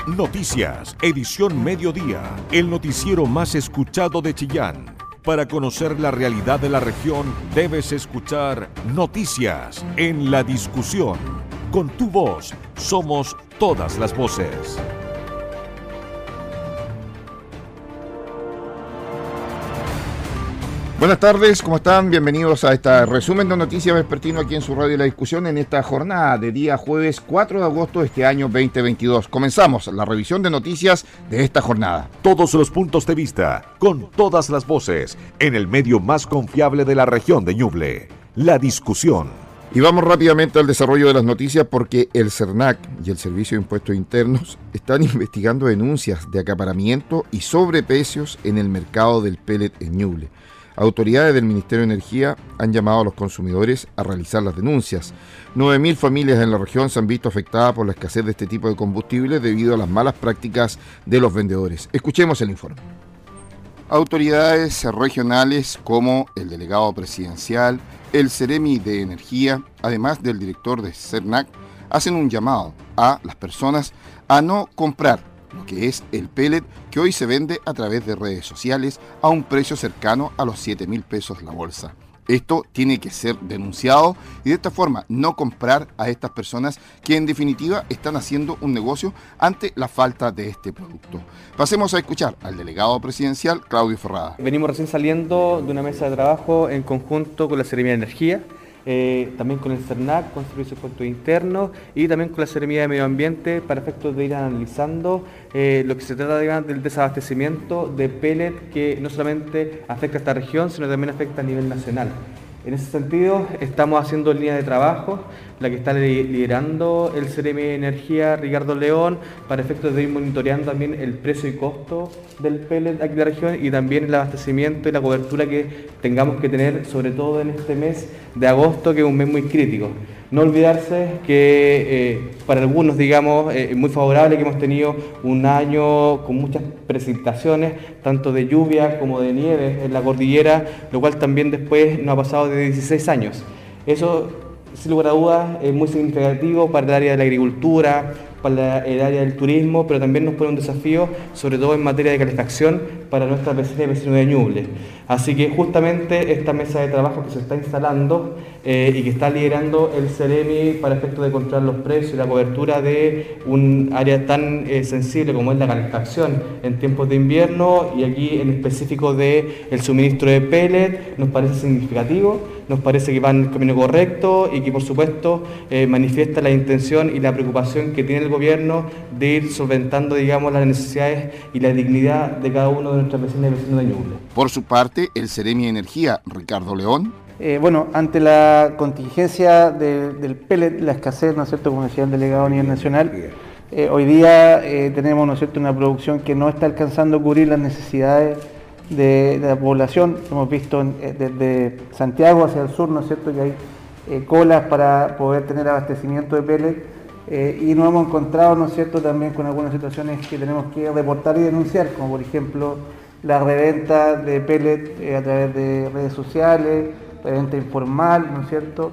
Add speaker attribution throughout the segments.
Speaker 1: Noticias, edición mediodía, el noticiero más escuchado de Chillán. Para conocer la realidad de la región, debes escuchar Noticias en la discusión. Con tu voz, somos todas las voces.
Speaker 2: Buenas tardes, ¿cómo están? Bienvenidos a este resumen de Noticias Vespertino aquí en su radio La Discusión en esta jornada de día jueves 4 de agosto de este año 2022. Comenzamos la revisión de noticias de esta jornada.
Speaker 1: Todos los puntos de vista, con todas las voces, en el medio más confiable de la región de Ñuble, La Discusión.
Speaker 2: Y vamos rápidamente al desarrollo de las noticias porque el CERNAC y el Servicio de Impuestos Internos están investigando denuncias de acaparamiento y sobreprecios en el mercado del pellet en Ñuble. Autoridades del Ministerio de Energía han llamado a los consumidores a realizar las denuncias. 9.000 familias en la región se han visto afectadas por la escasez de este tipo de combustibles debido a las malas prácticas de los vendedores. Escuchemos el informe. Autoridades regionales como el delegado presidencial, el Ceremi de Energía, además del director de CERNAC, hacen un llamado a las personas a no comprar lo que es el pellet que hoy se vende a través de redes sociales a un precio cercano a los 7.000 pesos la bolsa. Esto tiene que ser denunciado y de esta forma no comprar a estas personas que en definitiva están haciendo un negocio ante la falta de este producto. Pasemos a escuchar al delegado presidencial Claudio Ferrada.
Speaker 3: Venimos recién saliendo de una mesa de trabajo en conjunto con la Seremía de Energía, también con el CERNAC, con el Servicio de Impuestos Internos y también con la Seremía de Medio Ambiente para efectos de ir analizando lo que se trata del desabastecimiento de pellet que no solamente afecta a esta región, sino también afecta a nivel nacional. En ese sentido, estamos haciendo línea de trabajo, la que está liderando el Ceremi de Energía, Ricardo León, para efectos de ir monitoreando también el precio y costo del pellet aquí en la región y también el abastecimiento y la cobertura que tengamos que tener, sobre todo en este mes de agosto, que es un mes muy crítico. No olvidarse que para algunos, digamos, es muy favorable que hemos tenido un año con muchas precipitaciones, tanto de lluvia como de nieve en la cordillera, lo cual también después nos ha pasado de 16 años. Eso, sin lugar a dudas, es muy significativo para el área de la agricultura, para el área del turismo, pero también nos pone un desafío, sobre todo en materia de calefacción, para nuestras vecinas y vecinos de Ñuble. Así que justamente esta mesa de trabajo que se está instalando y que está liderando el Ceremi para efectos de controlar los precios y la cobertura de un área tan sensible como es la calefacción en tiempos de invierno y aquí en específico del suministro de pellet, nos parece significativo, nos parece que va en el camino correcto y que por supuesto manifiesta la intención y la preocupación que tiene el gobierno de ir solventando, digamos, las necesidades y la dignidad de cada uno de nuestras vecinas y vecinos de Ñuble.
Speaker 2: Por su parte, el Ceremi de Energía, Ricardo León.
Speaker 4: Ante la contingencia del pellet, la escasez, ¿no es cierto?, como decía el delegado a nivel nacional, hoy día tenemos, ¿no es cierto?, una producción que no está alcanzando a cubrir las necesidades de la población. Hemos visto desde Santiago hacia el sur, ¿no es cierto?, que hay colas para poder tener abastecimiento de pellet y nos hemos encontrado, ¿no es cierto?, también con algunas situaciones que tenemos que reportar y denunciar, como por ejemplo la reventa de pellet a través de redes sociales, reventa informal, ¿no es cierto?,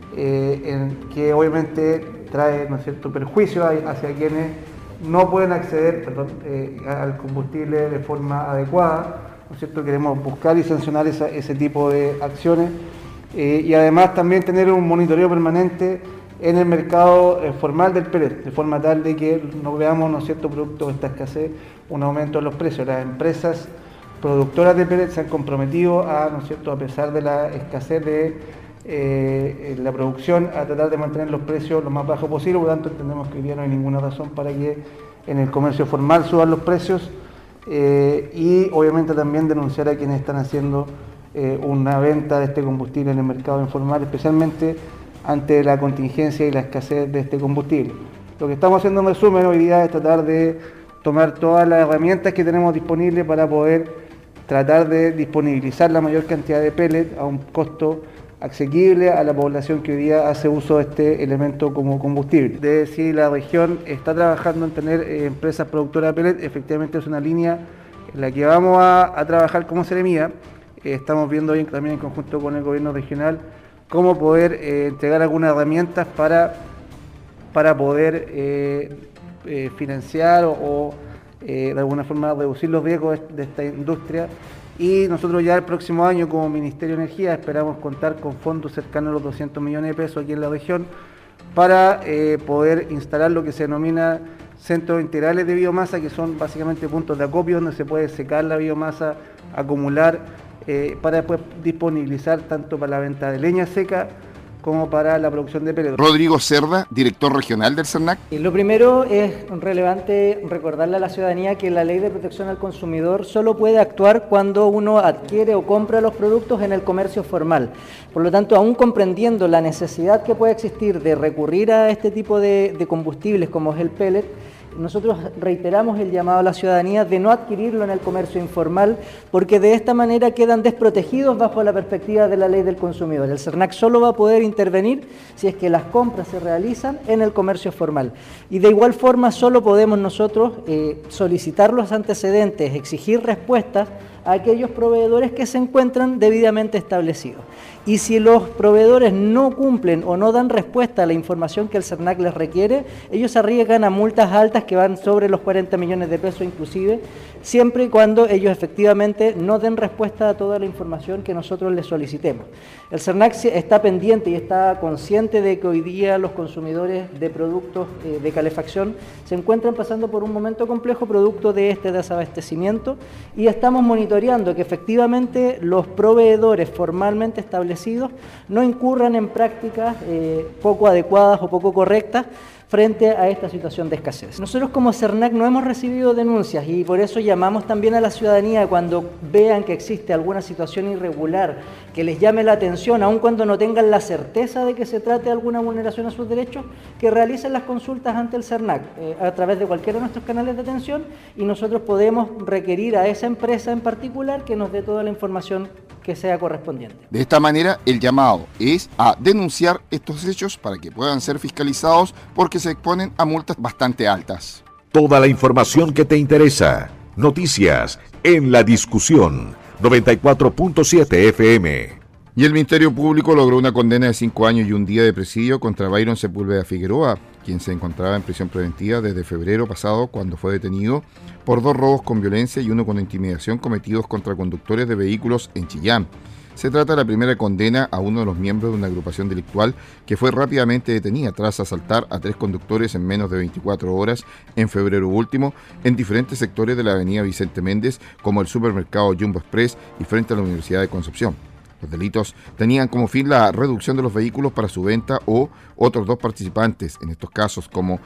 Speaker 4: que obviamente trae, ¿no es cierto?, perjuicio hacia quienes no pueden acceder al combustible de forma adecuada, ¿no es cierto? Queremos buscar y sancionar ese tipo de acciones y además también tener un monitoreo permanente en el mercado formal del pellet, de forma tal de que no veamos, ¿no es cierto?, producto de esta escasez, un aumento de los precios. Las empresas productoras de pellet se han comprometido ¿no es cierto?, a pesar de la escasez de la producción, a tratar de mantener los precios lo más bajos posible. Por lo tanto, entendemos que hoy día no hay ninguna razón para que en el comercio formal suban los precios y obviamente también denunciar a quienes están haciendo una venta de este combustible en el mercado informal, especialmente ante la contingencia y la escasez de este combustible. Lo que estamos haciendo en resumen hoy día es tratar de tomar todas las herramientas que tenemos disponibles para poder tratar de disponibilizar la mayor cantidad de pellet a un costo asequible a la población que hoy día hace uso de este elemento como combustible. De si la región está trabajando en tener empresas productoras de pellet, efectivamente es una línea en la que vamos a trabajar como Seremía. Estamos viendo hoy también en conjunto con el gobierno regional cómo poder entregar algunas herramientas para poder financiar o de alguna forma reducir los riesgos de esta industria. Y nosotros ya el próximo año como Ministerio de Energía esperamos contar con fondos cercanos a los 200 millones de pesos aquí en la región para poder instalar lo que se denomina centros integrales de biomasa, que son básicamente puntos de acopio donde se puede secar la biomasa, acumular, para después disponibilizar tanto para la venta de leña seca como para la producción de pellet.
Speaker 2: Rodrigo Cerda, director regional del CERNAC.
Speaker 5: Lo primero es relevante recordarle a la ciudadanía que la Ley de Protección al Consumidor solo puede actuar cuando uno adquiere o compra los productos en el comercio formal. Por lo tanto, aún comprendiendo la necesidad que puede existir de recurrir a este tipo de combustibles como es el pellet, nosotros reiteramos el llamado a la ciudadanía de no adquirirlo en el comercio informal, porque de esta manera quedan desprotegidos bajo la perspectiva de la ley del consumidor. El CERNAC solo va a poder intervenir si es que las compras se realizan en el comercio formal. Y de igual forma solo podemos nosotros solicitar los antecedentes, exigir respuestas a aquellos proveedores que se encuentran debidamente establecidos. Y si los proveedores no cumplen o no dan respuesta a la información que el CERNAC les requiere, ellos arriesgan a multas altas que van sobre los 40 millones de pesos inclusive, siempre y cuando ellos efectivamente no den respuesta a toda la información que nosotros les solicitemos. El CERNAC está pendiente y está consciente de que hoy día los consumidores de productos de calefacción se encuentran pasando por un momento complejo producto de este desabastecimiento, y estamos monitoreando que efectivamente los proveedores formalmente establecidos no incurran en prácticas poco adecuadas o poco correctas frente a esta situación de escasez. Nosotros como CERNAC no hemos recibido denuncias y por eso llamamos también a la ciudadanía cuando vean que existe alguna situación irregular que les llame la atención, aun cuando no tengan la certeza de que se trate de alguna vulneración a sus derechos, que realicen las consultas ante el CERNAC a través de cualquiera de nuestros canales de atención, y nosotros podemos requerir a esa empresa en particular que nos dé toda la información que sea correspondiente.
Speaker 2: De esta manera, el llamado es a denunciar estos hechos para que puedan ser fiscalizados, porque se exponen a multas bastante altas.
Speaker 1: Toda la información que te interesa. Noticias en la discusión. 94.7 FM.
Speaker 2: Y el Ministerio Público logró una condena de 5 años y un día de presidio contra Byron Sepúlveda Figueroa, quien se encontraba en prisión preventiva desde febrero pasado, cuando fue detenido por 2 robos con violencia y 1 con intimidación cometidos contra conductores de vehículos en Chillán. Se trata de la primera condena a uno de los miembros de una agrupación delictual que fue rápidamente detenida tras asaltar a 3 conductores en menos de 24 horas en febrero último en diferentes sectores de la avenida Vicente Méndez, como el supermercado Jumbo Express y frente a la Universidad de Concepción. Los delitos tenían como fin la reducción de los vehículos para su venta, o otros 2 participantes, en estos casos como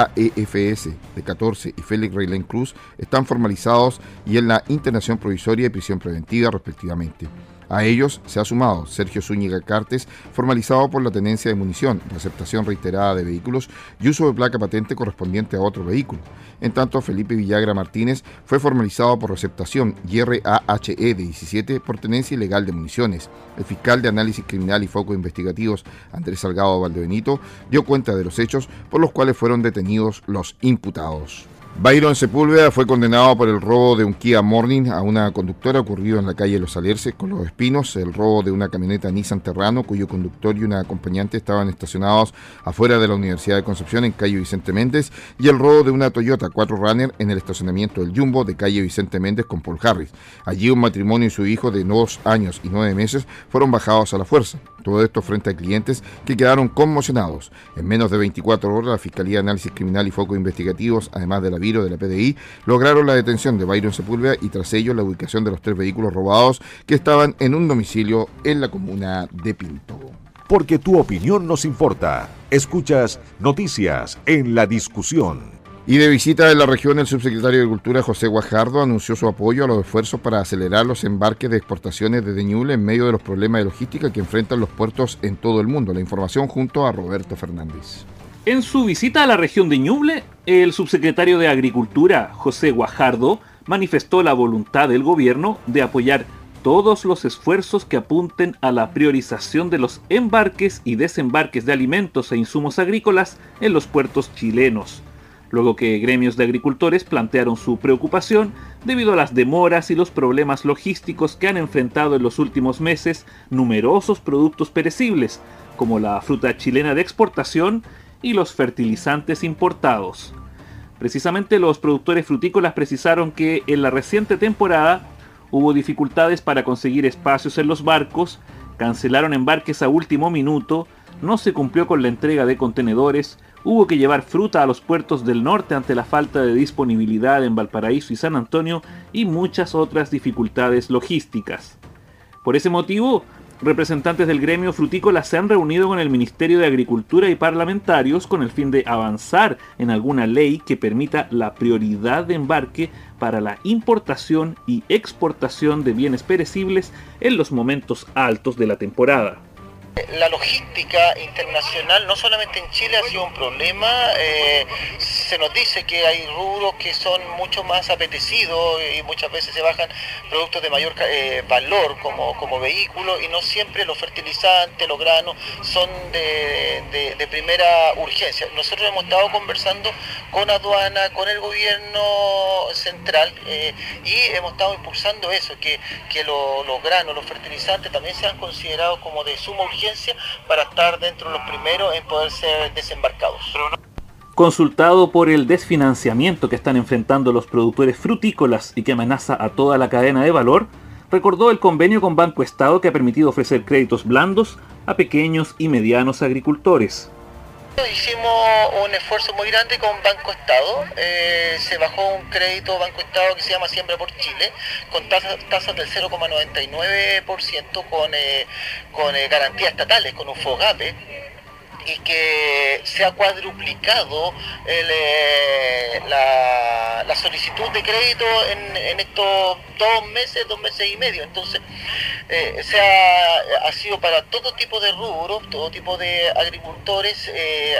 Speaker 2: KEFS de 14 y Félix Reilén Cruz, están formalizados y en la internación provisoria y prisión preventiva respectivamente. A ellos se ha sumado Sergio Zúñiga Cartes, formalizado por la tenencia de munición, receptación reiterada de vehículos y uso de placa patente correspondiente a otro vehículo. En tanto, Felipe Villagra Martínez fue formalizado por receptación y RAHE de 17 por tenencia ilegal de municiones. El fiscal de análisis criminal y focos investigativos, Andrés Salgado Valdebenito, dio cuenta de los hechos por los cuales fueron detenidos los imputados. Byron Sepúlveda fue condenado por el robo de un Kia Morning a una conductora ocurrido en la calle Los Alerces con Los Espinos, el robo de una camioneta Nissan Terrano cuyo conductor y una acompañante estaban estacionados afuera de la Universidad de Concepción en calle Vicente Méndez, y el robo de una Toyota 4Runner en el estacionamiento del Jumbo de calle Vicente Méndez con Paul Harris. Allí un matrimonio y su hijo de 2 años y 9 meses fueron bajados a la fuerza. Todo esto frente a clientes que quedaron conmocionados. En menos de 24 horas, la Fiscalía de Análisis Criminal y Focos Investigativos, además de la Viro de la PDI, lograron la detención de Byron Sepúlveda y tras ello la ubicación de los 3 vehículos robados que estaban en un domicilio en la comuna de Pinto.
Speaker 1: Porque tu opinión nos importa. Escuchas Noticias en la discusión.
Speaker 2: Y de visita en la región, el subsecretario de Agricultura, José Guajardo, anunció su apoyo a los esfuerzos para acelerar los embarques de exportaciones desde Ñuble en medio de los problemas de logística que enfrentan los puertos en todo el mundo. La información junto a Roberto Fernández.
Speaker 6: En su visita a la región de Ñuble, el subsecretario de Agricultura, José Guajardo, manifestó la voluntad del gobierno de apoyar todos los esfuerzos que apunten a la priorización de los embarques y desembarques de alimentos e insumos agrícolas en los puertos chilenos, luego que gremios de agricultores plantearon su preocupación debido a las demoras y los problemas logísticos que han enfrentado en los últimos meses numerosos productos perecibles, como la fruta chilena de exportación y los fertilizantes importados. Precisamente los productores frutícolas precisaron que en la reciente temporada hubo dificultades para conseguir espacios en los barcos, cancelaron embarques a último minuto, no se cumplió con la entrega de contenedores, hubo que llevar fruta a los puertos del norte ante la falta de disponibilidad en Valparaíso y San Antonio y muchas otras dificultades logísticas. Por ese motivo, representantes del gremio frutícola se han reunido con el Ministerio de Agricultura y parlamentarios con el fin de avanzar en alguna ley que permita la prioridad de embarque para la importación y exportación de bienes perecibles en los momentos altos de la temporada.
Speaker 7: La logística internacional, no solamente en Chile, ha sido un problema. Se nos dice que hay rubros que son mucho más apetecidos y muchas veces se bajan productos de mayor valor como vehículos, y no siempre los fertilizantes, los granos son de primera urgencia. Nosotros hemos estado conversando con aduana, con el gobierno central, y hemos estado impulsando eso, que los granos, los fertilizantes también sean considerados como de suma urgencia para estar dentro de los primeros en poder ser desembarcados.
Speaker 6: Consultado por el desfinanciamiento que están enfrentando los productores frutícolas y que amenaza a toda la cadena de valor, recordó el convenio con Banco Estado que ha permitido ofrecer créditos blandos a pequeños y medianos agricultores.
Speaker 7: Hicimos un esfuerzo muy grande con Banco Estado, se bajó un crédito Banco Estado que se llama Siembra por Chile, con tasas del 0,99% con garantías estatales, con un FOGAPE, y que se ha cuadruplicado la solicitud de crédito en estos 2 meses y medio. Entonces, ha sido para todo tipo de rubros, todo tipo de agricultores,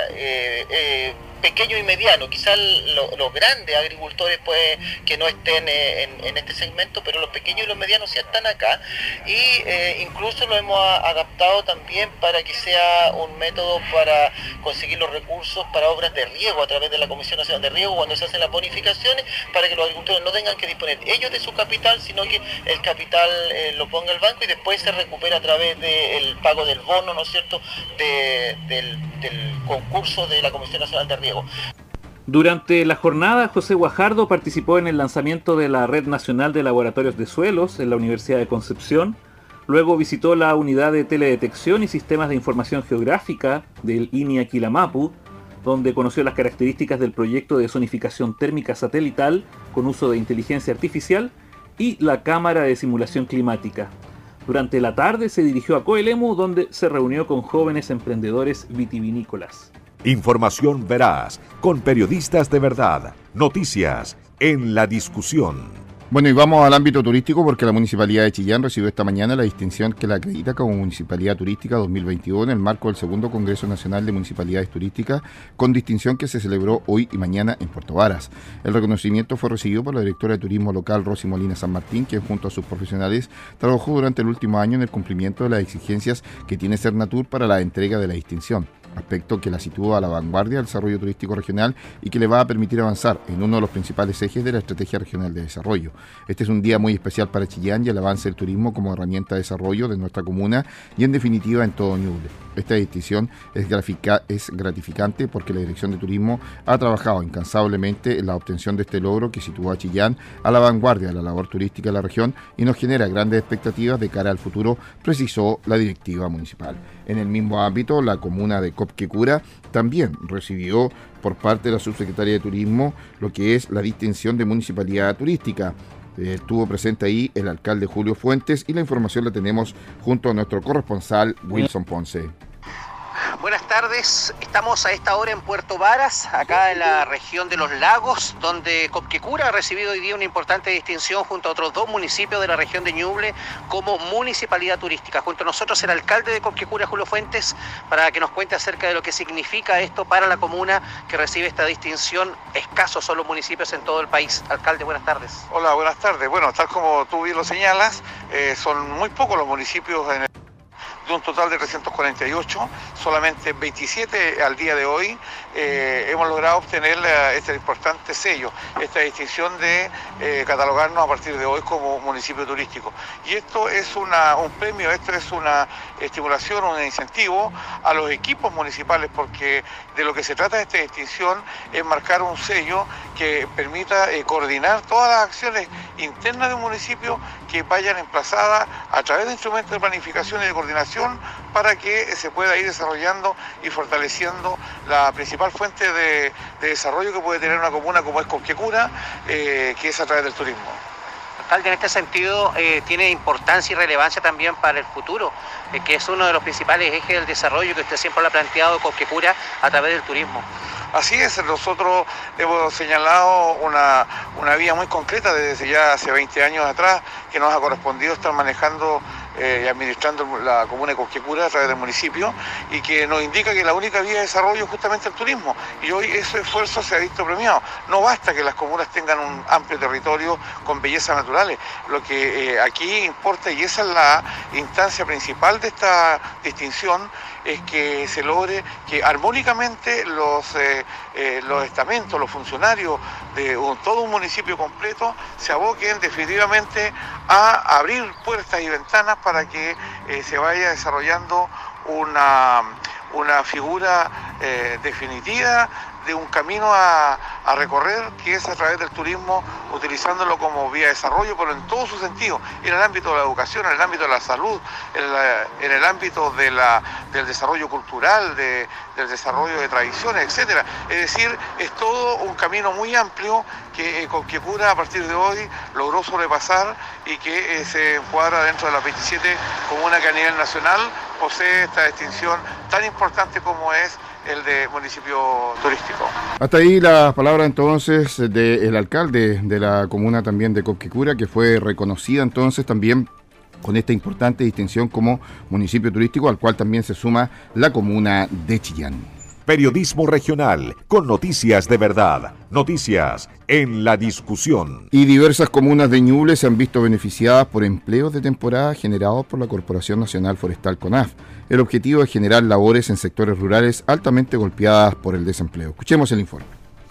Speaker 7: pequeño y mediano. Quizás los grandes agricultores pues que no estén en este segmento, pero los pequeños y los medianos ya están acá, y incluso lo hemos adaptado también para que sea un método para conseguir los recursos para obras de riego a través de la Comisión Nacional de Riego cuando se hacen las bonificaciones, para que los agricultores no tengan que disponer ellos de su capital, sino que el capital lo ponga el banco y después se recupera a través del pago del bono, ¿no es cierto?, del concurso de la Comisión Nacional de Riego.
Speaker 6: Durante la jornada, José Guajardo participó en el lanzamiento de la Red Nacional de Laboratorios de Suelos en la Universidad de Concepción. Luego visitó la unidad de teledetección y sistemas de información geográfica del INI Aquilamapu, donde conoció las características del proyecto de zonificación térmica satelital con uso de inteligencia artificial y la cámara de simulación climática. Durante la tarde se dirigió a Coelemu, donde se reunió con jóvenes emprendedores vitivinícolas.
Speaker 1: Información veraz, con periodistas de verdad. Noticias en la discusión.
Speaker 2: Bueno, y vamos al ámbito turístico porque la Municipalidad de Chillán recibió esta mañana la distinción que la acredita como Municipalidad Turística 2022 en el marco del segundo Congreso Nacional de Municipalidades Turísticas, con distinción que se celebró hoy y mañana en Puerto Varas. El reconocimiento fue recibido por la directora de Turismo Local, Rosy Molina San Martín, quien junto a sus profesionales trabajó durante el último año en el cumplimiento de las exigencias que tiene Cernatur para la entrega de la distinción, aspecto que la sitúa a la vanguardia del desarrollo turístico regional y que le va a permitir avanzar en uno de los principales ejes de la Estrategia Regional de Desarrollo. Este es un día muy especial para Chillán y el avance del turismo como herramienta de desarrollo de nuestra comuna y en definitiva en todo Ñuble. Esta distinción es gratificante porque la Dirección de Turismo ha trabajado incansablemente en la obtención de este logro que sitúa a Chillán a la vanguardia de la labor turística de la región y nos genera grandes expectativas de cara al futuro, precisó la directiva municipal. En el mismo ámbito, la comuna de Copquecura también recibió por parte de la subsecretaria de Turismo lo que es la distinción de Municipalidad Turística. Estuvo presente ahí el alcalde Julio Fuentes y la información la tenemos junto a nuestro corresponsal Wilson Ponce.
Speaker 8: Buenas tardes, estamos a esta hora en Puerto Varas, acá en la región de los lagos, donde Copquecura ha recibido hoy día una importante distinción junto a otros 2 municipios de la región de Ñuble como municipalidad turística. Junto a nosotros el alcalde de Copquecura, Julio Fuentes, para que nos cuente acerca de lo que significa esto para la comuna que recibe esta distinción. Escasos son los municipios en todo el país. Alcalde, buenas tardes.
Speaker 9: Hola, buenas tardes. Bueno, tal como tú bien lo señalas, son muy pocos los municipios de un total de 348, solamente 27 al día de hoy hemos logrado obtener este importante sello, esta distinción de catalogarnos a partir de hoy como municipio turístico. Y esto es un premio, esto es una estimulación, un incentivo a los equipos municipales, porque de lo que se trata de esta distinción es marcar un sello que permita coordinar todas las acciones internas de un municipio que vayan emplazadas a través de instrumentos de planificación y de coordinación para que se pueda ir desarrollando y fortaleciendo la principal fuente de desarrollo que puede tener una comuna como es Copquecura, que es a través del turismo.
Speaker 8: Alcalde, en este sentido tiene importancia y relevancia también para el futuro, que es uno de los principales ejes del desarrollo que usted siempre lo ha planteado, Copquecura, a través del turismo.
Speaker 9: Así es, nosotros hemos señalado una vía muy concreta desde ya hace 20 años atrás que nos ha correspondido estar manejando y administrando la comuna de Copquecura a través del municipio, y que nos indica que la única vía de desarrollo es justamente el turismo, y hoy ese esfuerzo se ha visto premiado. No basta que las comunas tengan un amplio territorio con bellezas naturales, lo que aquí importa, y esa es la instancia principal de esta distinción, es que se logre que armónicamente los estamentos, los funcionarios de todo un municipio completo se aboquen definitivamente a abrir puertas y ventanas para que se vaya desarrollando una figura definitiva de un camino a recorrer, que es a través del turismo, utilizándolo como vía de desarrollo, pero en todo su sentido, en el ámbito de la educación, en el ámbito de la salud, en el ámbito del desarrollo cultural, del desarrollo de tradiciones, etcétera. Es decir, es todo un camino muy amplio que Copquecura a partir de hoy logró sobrepasar y que se encuadra dentro de las 27 comunas que a nivel nacional posee esta distinción tan importante como es el de municipio turístico.
Speaker 2: Hasta ahí las palabras entonces del alcalde de la comuna también de Copquecura, que fue reconocida entonces también con esta importante distinción como municipio turístico, al cual también se suma la comuna de Chillán.
Speaker 1: Periodismo regional, con noticias de verdad, noticias en la discusión.
Speaker 2: Y diversas comunas de Ñuble se han visto beneficiadas por empleos de temporada generados por la Corporación Nacional Forestal CONAF. El objetivo es generar labores en sectores rurales altamente golpeadas por el desempleo. Escuchemos el informe.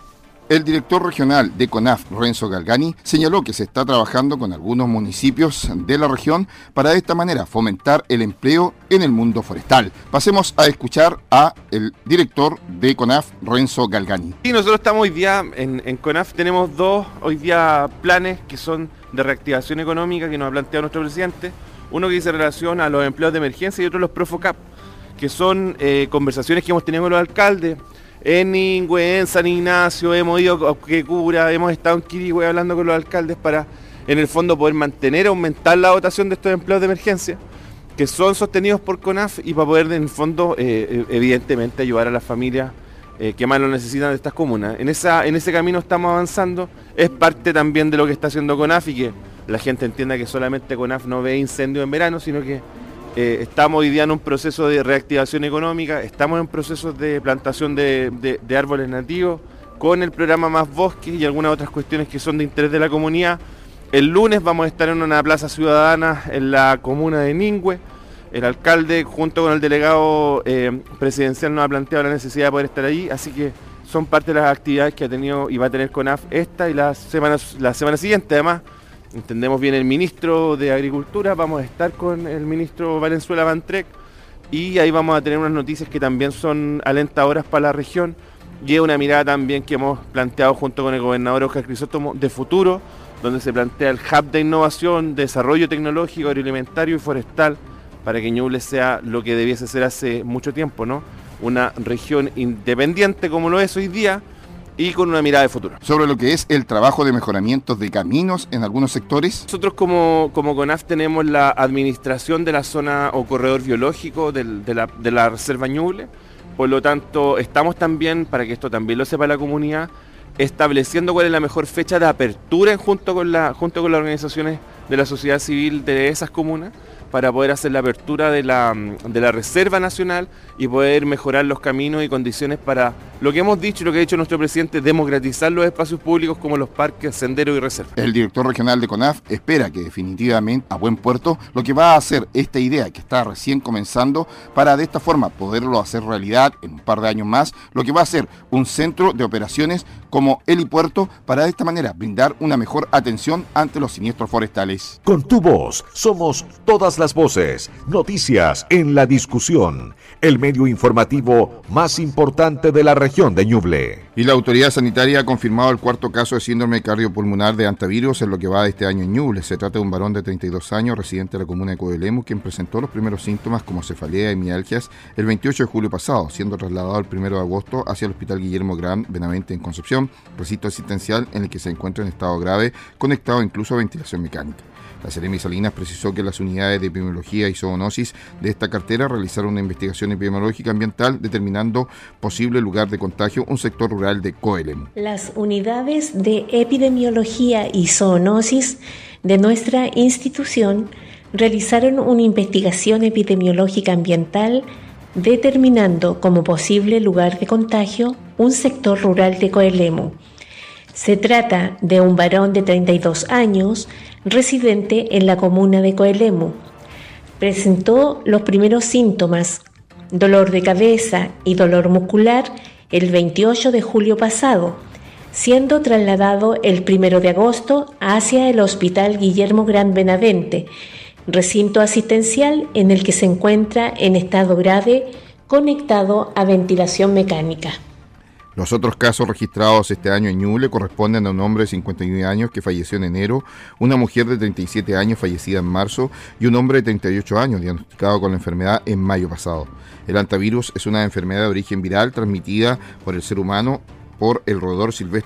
Speaker 2: El director regional de CONAF, Renzo Galgani, señaló que se está trabajando con algunos municipios de la región para de esta manera fomentar el empleo en el mundo forestal. Pasemos a escuchar a el director de CONAF, Renzo Galgani.
Speaker 10: Sí, nosotros estamos hoy día en CONAF, tenemos dos hoy día planes que son de reactivación económica que nos ha planteado nuestro presidente. Uno que dice relación a los empleos de emergencia y otro los Profocap, que son conversaciones que hemos tenido con los alcaldes. En Ningüe, en San Ignacio, hemos ido a Copquecura, hemos estado en Quirihue hablando con los alcaldes para, en el fondo, poder mantener, aumentar la dotación de estos empleos de emergencia, que son sostenidos por CONAF, y para poder, en el fondo, evidentemente, ayudar a las familias que más lo necesitan de estas comunas. En ese camino estamos avanzando, es parte también de lo que está haciendo CONAF, y que la gente entienda que solamente CONAF no ve incendios en verano, sino que estamos hoy día en un proceso de reactivación económica, estamos en procesos de plantación de árboles nativos, con el programa Más Bosques y algunas otras cuestiones que son de interés de la comunidad. El lunes vamos a estar en una plaza ciudadana en la comuna de Ningüe. El alcalde, junto con el delegado presidencial, nos ha planteado la necesidad de poder estar allí, así que son parte de las actividades que ha tenido y va a tener CONAF esta y la semana siguiente. Además, entendemos bien el ministro de Agricultura, vamos a estar con el ministro Valenzuela Bantrec, y ahí vamos a tener unas noticias que también son alentadoras para la región, y es una mirada también que hemos planteado junto con el gobernador Óscar Crisóstomo de futuro, donde se plantea el hub de innovación, desarrollo tecnológico, agroalimentario y forestal, para que Ñuble sea lo que debiese ser hace mucho tiempo, ¿no? Una región independiente como lo es hoy día, y con una mirada de futuro.
Speaker 2: Sobre lo que es el trabajo de mejoramientos de caminos en algunos sectores.
Speaker 10: Nosotros como CONAF tenemos la administración de la zona o corredor biológico de la Reserva Ñuble, por lo tanto estamos también, para que esto también lo sepa la comunidad, estableciendo cuál es la mejor fecha de apertura junto con las organizaciones de la sociedad civil de esas comunas, para poder hacer la apertura de la Reserva Nacional y poder mejorar los caminos y condiciones para lo que hemos dicho y lo que ha dicho nuestro presidente, democratizar los espacios públicos como los parques, senderos y reservas.
Speaker 2: El director regional de CONAF espera que definitivamente a buen puerto lo que va a hacer esta idea que está recién comenzando para de esta forma poderlo hacer realidad en un par de años más, lo que va a ser un centro de operaciones como helipuerto para de esta manera brindar una mejor atención ante los siniestros forestales.
Speaker 1: Con tu voz somos todas las voces. Noticias en la discusión. El medio informativo más importante de la región de Ñuble.
Speaker 2: Y la autoridad sanitaria ha confirmado el cuarto caso de síndrome cardiopulmonar de hantavirus en lo que va de este año en Ñuble. Se trata de un varón de 32 años, residente de la comuna de Coelemu, quien presentó los primeros síntomas como cefalea y mialgias el 28 de julio pasado, siendo trasladado el 1 de agosto hacia el Hospital Guillermo Gran Benavente en Concepción, recinto asistencial en el que se encuentra en estado grave, conectado incluso a ventilación mecánica. La Seremi Salinas precisó que las unidades de epidemiología y zoonosis de esta cartera realizaron una investigación epidemiológica ambiental determinando posible lugar de contagio, un sector rural de Coelemu.
Speaker 11: Las unidades de epidemiología y zoonosis de nuestra institución realizaron una investigación epidemiológica ambiental determinando como posible lugar de contagio un sector rural de Coelemu. Se trata de un varón de 32 años, residente en la comuna de Coelemu. Presentó los primeros síntomas, dolor de cabeza y dolor muscular, el 28 de julio pasado, siendo trasladado el 1 de agosto hacia el Hospital Guillermo Gran Benavente, recinto asistencial en el que se encuentra en estado grave, conectado a ventilación mecánica.
Speaker 2: Los otros casos registrados este año en Ñuble corresponden a un hombre de 51 años que falleció en enero, una mujer de 37 años fallecida en marzo y un hombre de 38 años diagnosticado con la enfermedad en mayo pasado. El hantavirus es una enfermedad de origen viral transmitida por el ser humano por el roedor silvestre